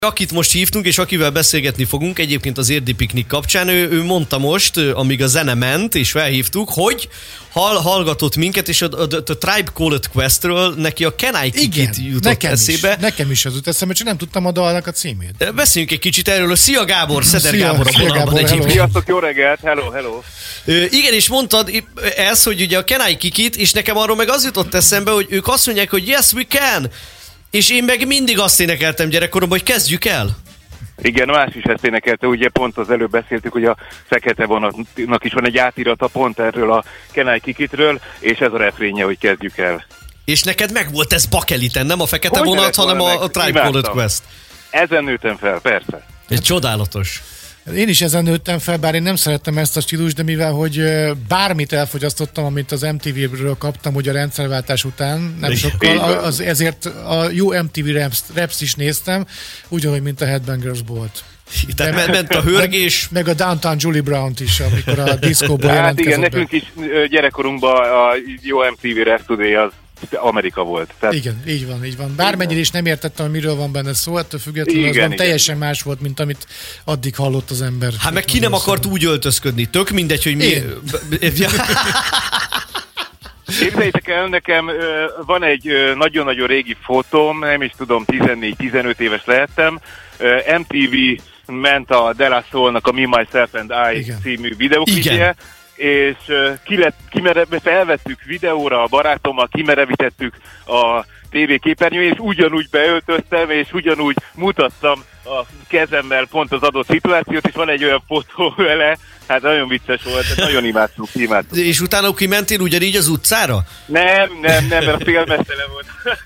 Akit most hívtunk, és akivel beszélgetni fogunk, egyébként az Érdi Piknik kapcsán, ő mondta most, amíg a zene ment, és felhívtuk, hogy hallgatott minket, és a Tribe Called Questről neki a Can I Kick It jutott eszébe. Nekem is az jut eszembe, csak nem tudtam a dalnak a címét. Beszéljünk egy kicsit erről. Szia Gábor, Szeder Gábor a vonalban egyébként. Sziasztok, jó reggelt, hello. Igen, és mondtad ezt, hogy ugye a Can I Kick It, és nekem arról meg az jutott eszembe, hogy ők azt mondják, hogy yes, we can. És én meg mindig azt énekeltem gyerekkoromban, hogy kezdjük el. Igen, más is ezt énekelte, ugye pont az előbb beszéltük, hogy a Fekete Vonatnak is van egy átirata pont erről a Can I Kick It-ről, és ez a refrénye, hogy kezdjük el. És neked meg volt ez bakeliten, nem a Fekete Vonat, hanem a Tribe Called Quest. Ezen nőttem fel, persze. Ez csodálatos. Én is ezen nőttem fel, bár én nem szerettem ezt a stílust, de mivel, hogy bármit elfogyasztottam, amit az MTV-ről kaptam, ugye a rendszerváltás után, nem sokkal, ezért a jó MTV Raps is néztem, ugyanúgy, mint a Headbangers volt. Tehát ment a hörgés. Meg a Downtown Julie Brown-t is, amikor a diszkóból jelentkezett. Hát igen, nekünk is gyerekkorunkban a jó MTV Rap Today az Amerika volt. Tehát... Igen, így van. Bármennyire is nem értettem, hogy miről van benne szó, ettől függetlenül igen. Teljesen más volt, mint amit addig hallott az ember. Hát meg ki nem akart úgy öltözködni, tök mindegy, hogy mi... Képzeljétek el, nekem van egy nagyon-nagyon régi fotóm, nem is tudom, 14-15 éves lehettem. MTV ment a De La Soul-nak a Me, Myself and I igen. című videóklipje, és felvettük videóra a barátommal, kimerevítettük a tévéképernyőjét, és ugyanúgy beöltöztem, és ugyanúgy mutattam a kezemmel pont az adott szituációt, és van egy olyan fotó vele, hát nagyon vicces volt, nagyon imádtuk. És utána kimentél ugyanígy az utcára? Nem, mert a félmeztele volt.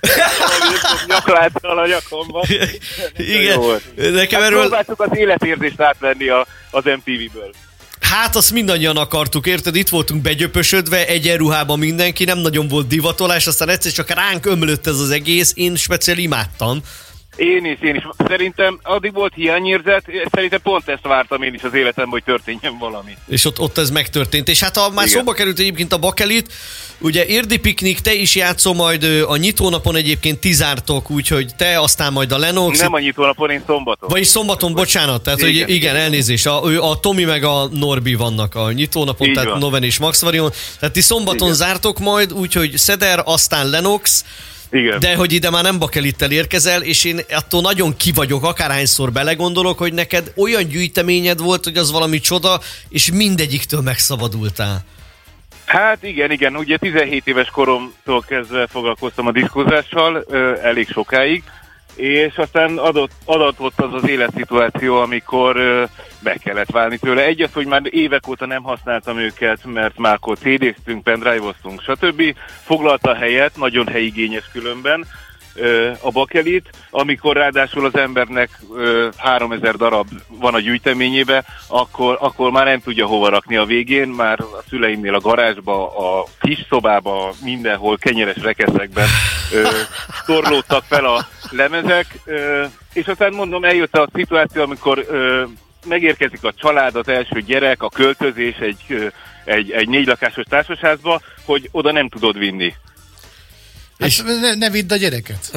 Nyakláttal a nyakomban. Igen. Nekem erről... Próbáltuk az életérzést átvenni az MTV-ből. Hát azt mindannyian akartuk, érted? Itt voltunk begyöpösödve, egyenruhában mindenki, nem nagyon volt divatolás, aztán egyszer csak ránk ömlött ez az egész, én speciál imádtam. Én is. Szerintem addig volt hiányérzet, szerintem pont ezt vártam én is az életemben, hogy történjen valami. És ott ez megtörtént. És hát már szóba került egyébként a bakelit, ugye Érdi Piknik, te is játszol majd a nyitónapon, egyébként ti zártok, úgyhogy te, aztán majd a Lennox. Nem a nyitónapon, én szombaton. Vagyis szombaton, bocsánat, tehát igen, elnézést. A Tomi meg a Norbi vannak a nyitónapon, így tehát van. Noven és Max Varion. Tehát ti szombaton zártok majd, úgyhogy Szeder, aztán Lennox. Igen. De hogy ide már nem bakelittel érkezel, és én attól nagyon kivagyok, akárhányszor belegondolok, hogy neked olyan gyűjteményed volt, hogy az valami csoda, és mindegyiktől megszabadultál. Hát igen, ugye 17 éves koromtól kezdve foglalkoztam a diszkózással, elég sokáig, és aztán adott az életszituáció, amikor be kellett válni tőle. Egy az, hogy már évek óta nem használtam őket, mert már akkor CD-ztünk, pendrive-oztunk, stb. Foglalta a helyet, nagyon helyigényes különben a bakelit, amikor ráadásul az embernek 3000 darab van a gyűjteményébe, akkor már nem tudja hova rakni a végén, már a szüleimnél a garázsba, a kis szobába, mindenhol kenyeres rekeszekben torlódtak fel a lemezek, és aztán mondom, eljött a szituáció, amikor megérkezik a család, az első gyerek, a költözés egy 4 lakásos társasházba, hogy oda nem tudod vinni. Hát és ne vidd a gyereket.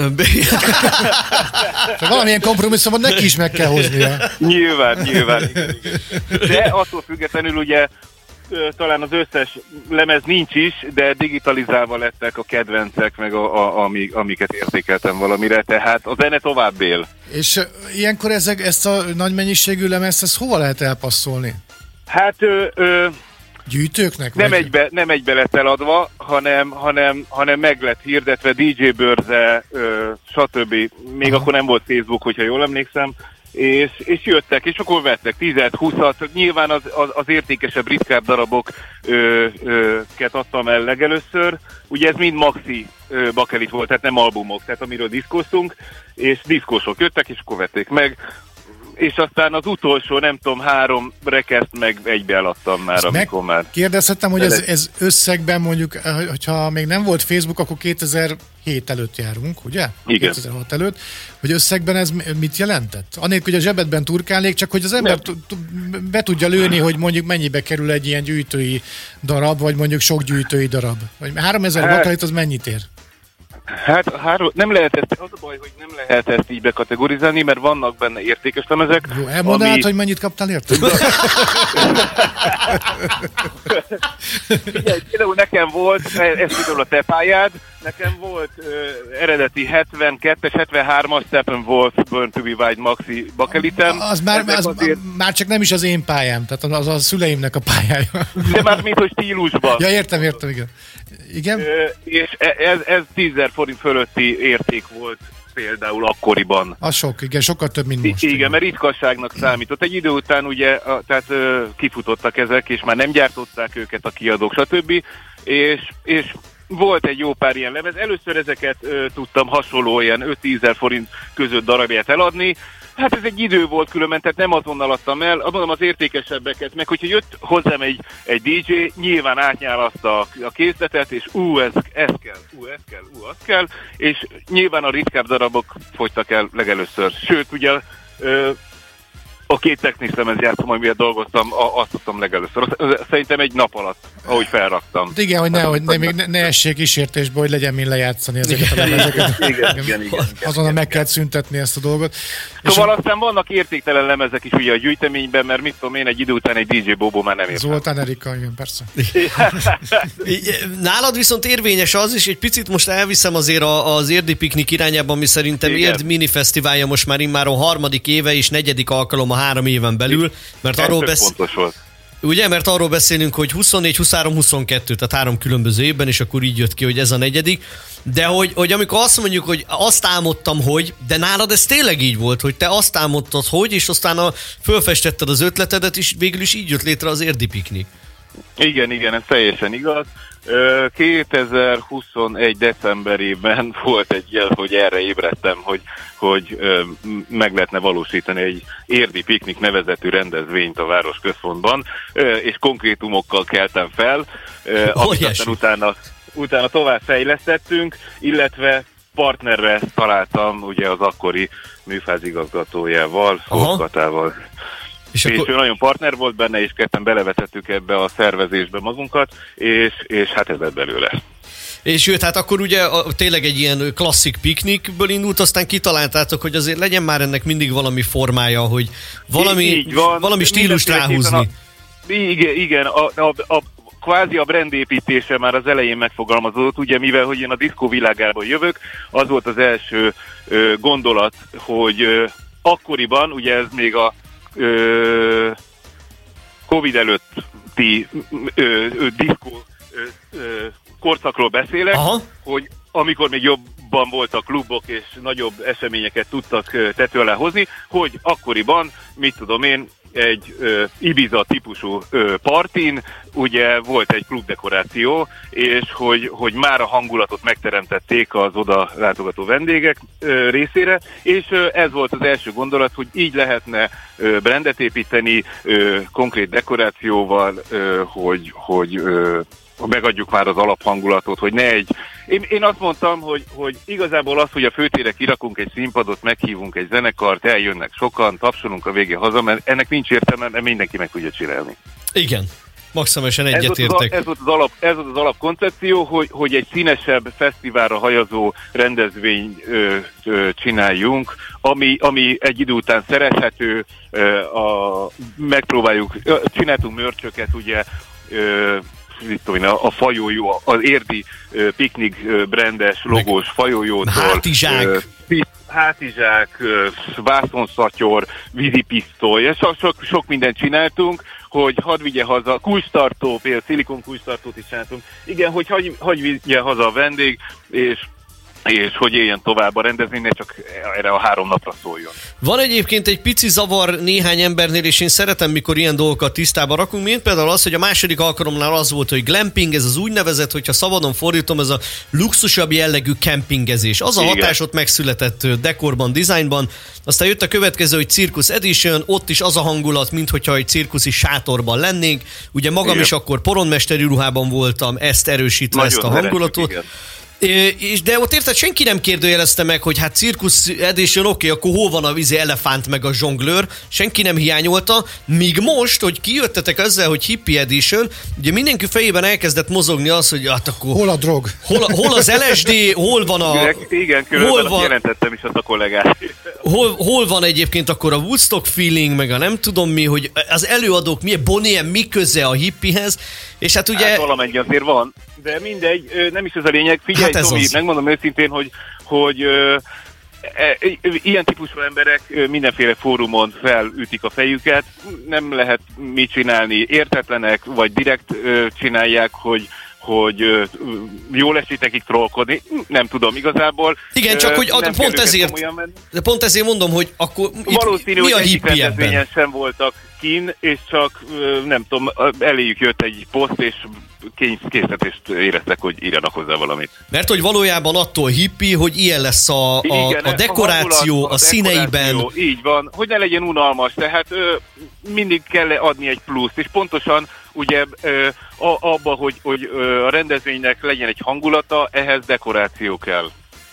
Valamilyen kompromisszumot neki is meg kell hoznia. Nyilván. Igen. De attól függetlenül ugye talán az összes lemez nincs is, de digitalizálva lettek a kedvencek, meg amiket értékeltem valamire, tehát a zene tovább él. És ilyenkor ezt a nagy mennyiségű lemezt, ezt hova lehet elpasszolni? Hát... gyűjtőknek? Nem egybe lett eladva, hanem meg lett hirdetve, DJ bőrze, stb. Még akkor nem volt Facebook, hogyha jól emlékszem, és jöttek, és akkor vettek 10-20-at, nyilván az értékesebb, ritkább darabokat adtam el legelőször, ugye ez mind maxi bakelit volt, tehát nem albumok, tehát amiről diszkóztunk, és diszkósok jöttek, és akkor vették meg, és aztán az utolsó, nem tudom, 3 rekeszt meg egybe eladtam már, amikor már... Kérdezhettem, hogy ez összegben mondjuk, hogyha még nem volt Facebook, akkor 2007 előtt járunk, ugye? Igen. 2006 előtt, hogy összegben ez mit jelentett? Annélkül, hogy a zsebedben turkálnék, csak hogy az ember be tudja lőni, hogy mondjuk mennyibe kerül egy ilyen gyűjtői darab, vagy mondjuk sok gyűjtői darab. Vagy 3000 bakelit az mennyit ér? Hát nem lehet ezt, az a baj, hogy nem lehet ezt így bekategorizálni, mert vannak benne értékes lemezek. Jó, elmondanád, hogy mennyit kaptál érte? Figyelj, például nekem volt, ez például a te pályád, nekem volt eredeti 72-es, 73-as Steppenwolf Burn to be White Maxi bakelitem. Az már csak nem is az én pályám, tehát az a szüleimnek a pályája. De már mint hogy stílusban. Ja, értem, igen. Igen? És ez 10.000 forint fölötti érték volt például akkoriban. Az sok, igen, sokkal több, mint most. Igen, mert ritkasságnak számított. Egy idő után ugye, tehát kifutottak ezek, és már nem gyártották őket a kiadók, stb. És volt egy jó pár ilyen lemez. Először ezeket tudtam hasonló ilyen 5-10.000 forint között darabját eladni. Hát ez egy idő volt különben, tehát nem azonnal adtam el, mondom az értékesebbeket, meg hogyha jött hozzám egy DJ, nyilván átnyálaszta a készletet, és ez kell, és nyilván a ritkább darabok fogytak el legelőször. Sőt, ugye a 2 Technics lemezjátszom, amivel dolgoztam, azt tudtam legelőször. Szerintem egy nap alatt, ahogy felraktam. Igen, hogy ne essék kísértésbe, hogy legyen min lejátszani ezeket a lemezeket. Igen. Azonnal meg kell szüntetni ezt a dolgot. Szóval aztán vannak értéktelen lemezek is ugye a gyűjteményben, mert mit tudom én, egy idő után egy DJ Bobo már nem ért. Zoltán Erika, igen, persze. Nálad viszont érvényes az is, egy picit most elviszem azért az Érdi Piknik irányában, ami szerintem Érd Mini Fesztiválja most már immáron 3. éve és 4. alkalom a 3 éven belül, mert arról beszélünk, hogy 24, 23, 22, tehát 3 különböző évben, és akkor így jött ki, hogy ez a 4. De hogy amikor azt mondjuk, hogy azt álmodtam, hogy, de nálad ez tényleg így volt, hogy te azt álmodtad, hogy, és aztán fölfestetted az ötletedet, és végül is így jött létre az Érdi Piknik. Igen, ez teljesen igaz. 2021. decemberében volt egy jel, hogy erre ébredtem, hogy meg lehetne valósítani egy Érdi Piknik nevezetű rendezvényt a városközpontban, és konkrétumokkal keltem fel, amit aztán utána tovább fejlesztettünk, illetve partnerre találtam ugye az akkori műfázigazgatójával, Horkatával. És ő nagyon partner volt benne, és ketten belevetettük ebbe a szervezésbe magunkat, és hát ez lett belőle. És jött, hát akkor ugye tényleg egy ilyen klasszik piknikből indult, aztán kitaláltátok, hogy azért legyen már ennek mindig valami formája, hogy valami stílust ráhúzni. Igen, kvázi a brandépítése már az elején megfogalmazódott, ugye mivel, hogy én a diszkó világából jövök, az volt az első gondolat, hogy akkoriban, ugye ez még a Covid előtti diszkó korszakról beszélek, hogy amikor még jobban voltak klubok és nagyobb eseményeket tudtak tető alá hozni, hogy akkoriban, mit tudom én, egy Ibiza típusú partin, ugye volt egy klubdekoráció, és hogy már a hangulatot megteremtették az oda látogató vendégek részére, és ez volt az első gondolat, hogy így lehetne brandet építeni konkrét dekorációval, hogy megadjuk már az alaphangulatot, hogy ne egy... Én azt mondtam, hogy igazából az, hogy a főtérre kirakunk egy színpadot, meghívunk egy zenekart, eljönnek sokan, tapsolunk a végén haza, mert ennek nincs értelme, mert mindenki meg tudja csinálni. Igen, maximálisan egyetértek. Ez volt az alapkoncepció, hogy egy színesebb fesztiválra hajazó rendezvény csináljunk, ami egy idő után szerethető, megpróbáljuk, csináltunk mörcsöket, ugye, a fajójó, az Érdi Piknik brandes logós fajójótól. Hátizsák, vászonszatyor, vízipisztoly, sok mindent csináltunk, hogy hadd vigye haza, kulcstartó, például szilikon kulcstartót is csináltunk. Igen, hogy hadd vigye haza a vendég, és hogy éljen tovább a rendezvény, ne csak erre a 3 napra szóljon. Van egyébként egy pici zavar néhány embernél, és én szeretem, mikor ilyen dolgokat tisztába rakunk, mint például az, hogy a 2. alkalomnál az volt, hogy glamping, ez az úgynevezett, hogyha szabadon fordítom, ez a luxusabb jellegű kempingezés. Az a hatás ott megszületett dekorban, dizájnban, aztán jött a következő, hogy Circus Edition, ott is az a hangulat, minthogyha egy cirkuszi sátorban lennénk. Ugye magam is akkor poronmesteri ruhában voltam, ezt erősítve ezt a hangulatot. De ott érted, senki nem kérdőjelezte meg, hogy hát Circus Edition, oké, akkor hol van a elefánt meg a zsonglőr, senki nem hiányolta, míg most, hogy kijöttetek ezzel, hogy Hippie Edition, ugye mindenki fejében elkezdett mozogni az, hogy hát akkor... Hol a drog? Hol az LSD, hol van a... Igen, különben jelentettem is azt a kollégát. Hol van egyébként akkor a Woodstock feeling, meg a nem tudom mi, hogy az előadók milyen Bonnie M, mi köze a hippihez, és hát ugye... Hát valamennyi azért van, de mindegy, nem is ez a lényeg. Figyelj, hát Tomi, megmondom őszintén, hogy ilyen típusú emberek mindenféle fórumon felütik a fejüket, nem lehet mit csinálni, értetlenek, vagy direkt csinálják, hogy jól esik nekik trollkodni, nem tudom igazából. Igen, csak hogy pont ezért mondom, hogy akkor valószínű, mi a hogy hippie ebben? Sem voltak kín, és csak nem tudom, eléjük jött egy poszt, és készletést éreztek, hogy írjanak hozzá valamit. Mert hogy valójában attól hippie, hogy ilyen lesz a dekoráció, a színeiben. Így van, hogy ne legyen unalmas, tehát mindig kell adni egy pluszt, és pontosan ugye abba, hogy a rendezvénynek legyen egy hangulata, ehhez dekoráció kell.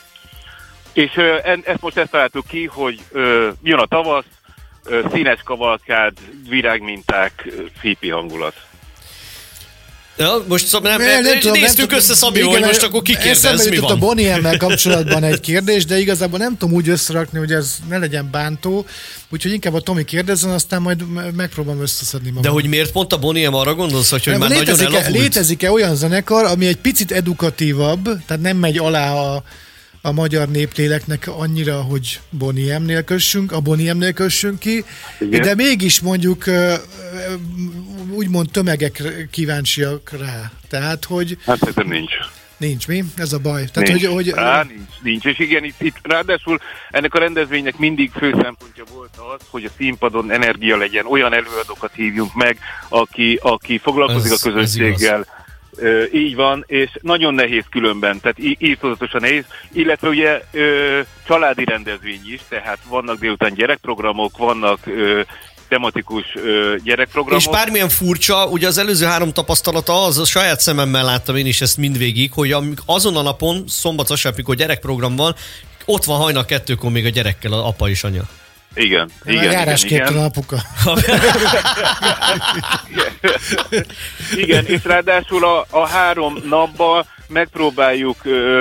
És ezt találtuk ki, hogy jön a tavasz, színes kavalkád, virágminták, hippie hangulat. Ja, most néztük össze Szabival, hogy most akkor kikérdez, mi van. A Bonnie M-mel kapcsolatban egy kérdés, de igazából nem tudom úgy összerakni, hogy ez ne legyen bántó, úgyhogy inkább a Tomi kérdezzen, aztán majd megpróbálom összeszedni magam. De hogy miért pont a Bonnie M arra gondolsz, hogy már nagyon elavult? Létezik-e olyan zenekar, ami egy picit edukatívabb, tehát nem megy alá a magyar népléleknek annyira, hogy Bonnie M-nél kössünk ki, igen. De mégis mondjuk úgymond tömegek kíváncsiak rá. Tehát, hogy... Hát szerintem nincs. Nincs, mi? Ez a baj. Tehát, nincs. Nincs. És igen, itt ráadásul ennek a rendezvénynek mindig fő szempontja volt az, hogy a színpadon energia legyen, olyan előadókat hívjunk meg, aki foglalkozik a közönséggel. Így van, és nagyon nehéz különben, tehát írtózatosan nehéz, illetve ugye családi rendezvény is, tehát vannak délután gyerekprogramok, vannak tematikus gyerekprogramok. És bármilyen furcsa, ugye az előző 3 tapasztalata az, a saját szememmel láttam én is ezt mindvégig, hogy azon a napon, szombat-vasárnap, amikor gyerekprogram van, ott van hajnal 2-kor még a gyerekkel az apa és anya. Igen. Járásképtelen apuka. Igen, és ráadásul a 3 napban megpróbáljuk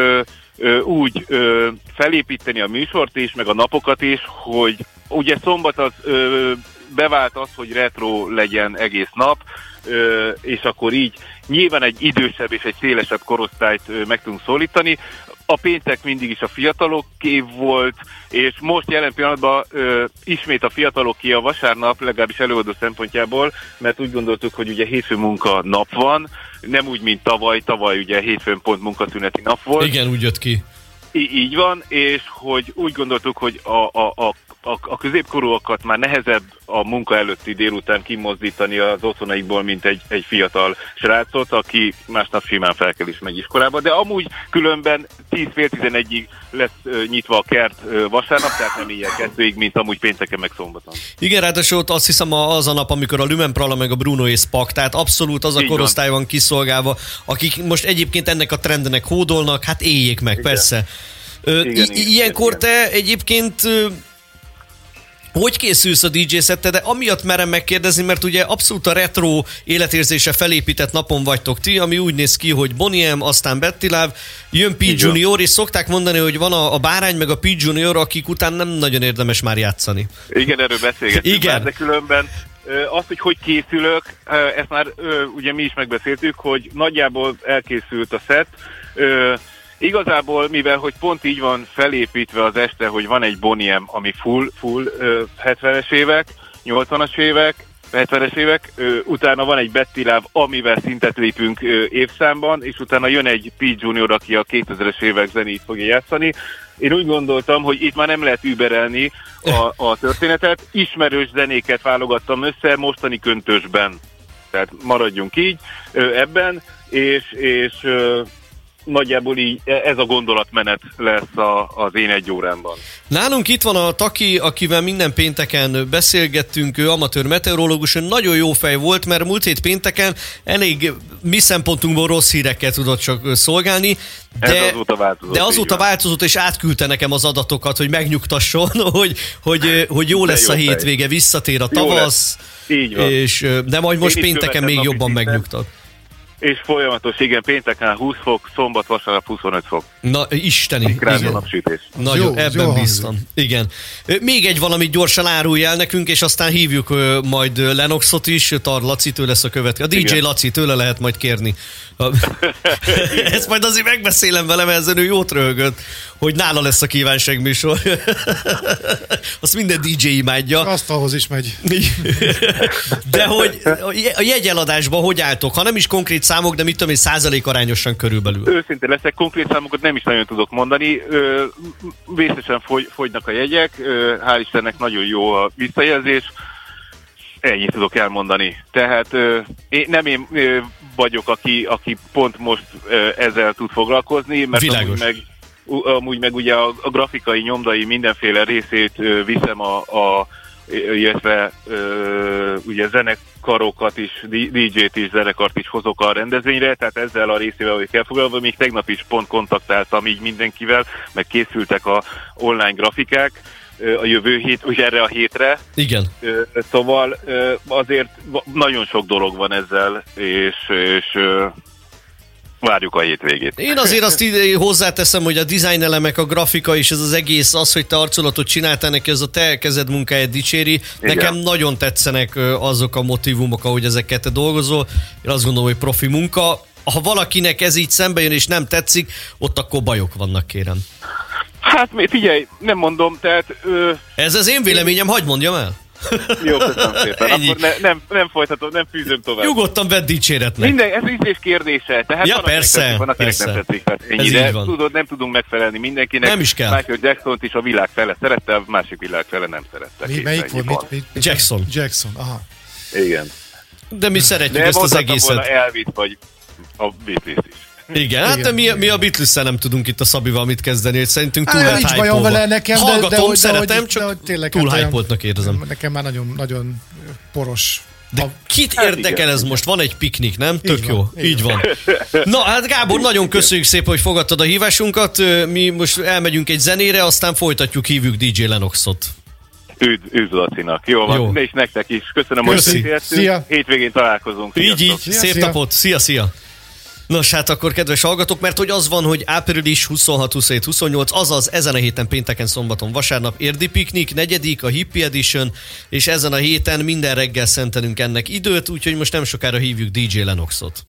úgy felépíteni a műsort is, meg a napokat is, hogy ugye szombat az bevált az, hogy retro legyen egész nap, és akkor így nyilván egy idősebb és egy szélesebb korosztályt meg tudunk szólítani. A péntek mindig is a fiataloké volt, és most jelen pillanatban ismét a fiataloké a vasárnap, legalábbis előadó szempontjából, mert úgy gondoltuk, hogy ugye hétfő munka nap van, nem úgy, mint tavaly ugye hétfőn pont munkaszüneti nap volt. Igen, úgy jött ki. Így van, és hogy úgy gondoltuk, hogy a középkorúakat már nehezebb a munka előtti délután kimozdítani az otthonaikból, mint egy fiatal srácot, aki másnap simán fel kell is megy iskolába, de amúgy különben 10-11-ig lesz nyitva a kert vasárnap, tehát nem ilyen 2-ig, mint amúgy pénteken meg szombaton. Igen, ráadásul azt hiszem az a nap, amikor a Lumen Prala meg a Bruno és Spak, tehát abszolút az a korosztály van kiszolgálva, akik most egyébként ennek a trendnek hódolnak, hát éljék meg, igen. Persze. Ilyenkor te egyébként hogy készülsz a DJ szetted, de amiatt merem megkérdezni, mert ugye abszolút a retro életérzése felépített napon vagytok ti, ami úgy néz ki, hogy Bonnie M, aztán Betty Love, jön P. Junior, és szokták mondani, hogy van a Bárány meg a P. Junior, akik után nem nagyon érdemes már játszani. Igen, erről beszélgetünk. Igen. De különben azt, hogy készülök, ezt már ugye mi is megbeszéltük, hogy nagyjából elkészült a szett. Igazából, mivel hogy pont így van felépítve az este, hogy van egy Bonnie M, ami full 70-es évek, 80-as évek, 70-es évek, utána van egy Betty Love, amivel szintet lépünk évszámban, és utána jön egy P. Junior, aki a 2000-es évek zenét fogja játszani. Én úgy gondoltam, hogy itt már nem lehet überelni a történetet, ismerős zenéket válogattam össze mostani köntösben. Tehát maradjunk így ebben, és nagyjából így ez a gondolatmenet lesz az én egy órámban. Nálunk itt van a Taki, akivel minden pénteken beszélgettünk, ő amatőr meteorológus, nagyon jó fej volt, mert múlt hét pénteken elég mi szempontunkból rossz hírekkel tudott csak szolgálni, de azóta változott, és átküldte nekem az adatokat, hogy megnyugtasson, hogy jó lesz a hétvége, visszatér a tavasz, így van. De majd most pénteken még jobban megnyugtat. És folyamatos, igen, pénteken 20 fok, szombat, vasárnap 25 fok. Na, isteni. Napsütés. Nagyon, jó, ebben jó bíztam. Igen. Még egy valamit gyorsan árulj el nekünk, és aztán hívjuk majd Lennoxot is, Tar Laci, tőle lesz a következő. A DJ igen. Laci, tőle lehet majd kérni. Ezt majd azért megbeszélem vele, mert ezen ő jót röhögött, hogy nála lesz a kívánságműsor. Azt minden DJ imádja. Azt ahhoz is megy. De hogy a jegyeladásban hogy álltok? Ha nem is konkrét számok, de mit tudom én, százalék arányosan körülbelül. Őszintén leszek, konkrét számokat nem is nagyon tudok mondani. Vészesen fogynak a jegyek, hál' Istennek nagyon jó a visszajelzés. Ennyit tudok elmondani. Tehát nem én vagyok, aki pont most ezzel tud foglalkozni, mert amúgy meg ugye a grafikai, nyomdai mindenféle részét viszem illetve ugye zenekarokat is, DJ-t is, zenekart is hozok a rendezvényre, tehát ezzel a részével vagyok elfoglalva, még tegnap is pont kontaktáltam így mindenkivel, meg készültek a online grafikák a jövő hét, és erre a hétre. Igen. Szóval azért nagyon sok dolog van ezzel, és várjuk a hétvégét. Én azért azt hozzáteszem, hogy a design elemek, a grafika és ez az egész, az, hogy te arculatot csináltál neki, ez a te kezed munkáját dicséri. Igen. Nekem nagyon tetszenek azok a motivumok, ahogy ezeket te dolgozol. Én azt gondolom, hogy profi munka. Ha valakinek ez így szembe jön és nem tetszik, ott akkor bajok vannak, kérem. Hát figyelj, nem mondom, tehát... Ez az én véleményem, hagyd mondjam el. Jó, köszönöm szépen. Akkor nem folytatom, nem fűzöm tovább. Nyugodtan vedd dicséretnek. Ez ízlés kérdése. Tehát ja, persze. Van, akinek nem tetszik. Ennyi, de tudod, nem tudunk megfelelni mindenkinek. Nem is kell. Michael Jackson-t is a világ fele szerette, a másik világ fele nem szerette. Melyik volt? Jackson. Aha. Igen. De mi szeretjük ezt az egészet. De mondhatom volna Elvis vagy a Beatles is. Igen, hát de mi a Beatles-szel nem tudunk itt a Szabival mit kezdeni, hogy szerintünk túl lett hype-olva. Nincs bajom vele nekem, hallgatom, szeretem, csak túl hype-oltnak érzem. Nekem már nagyon poros. De kit érdekel ez most? Van egy piknik, nem? Tök jó. Így van. Na, hát Gábor, nagyon köszönjük szépen, hogy fogadtad a hívásunkat. Mi most elmegyünk egy zenére, aztán folytatjuk, hívjuk DJ Lennoxot. Üdv Lacinak. Jó van, jó. És nektek is. Köszönöm, hogy beszéltünk. Hétvégén találkozunk. Így. Szép napot. Szia. Nos, hát akkor kedves hallgatók, mert hogy az van, hogy április 26, 27, 28, azaz ezen a héten pénteken, szombaton, vasárnap érdi piknik, 4. a Hippie Edition, és ezen a héten minden reggel szentelünk ennek időt, úgyhogy most nem sokára hívjuk DJ Lennoxot.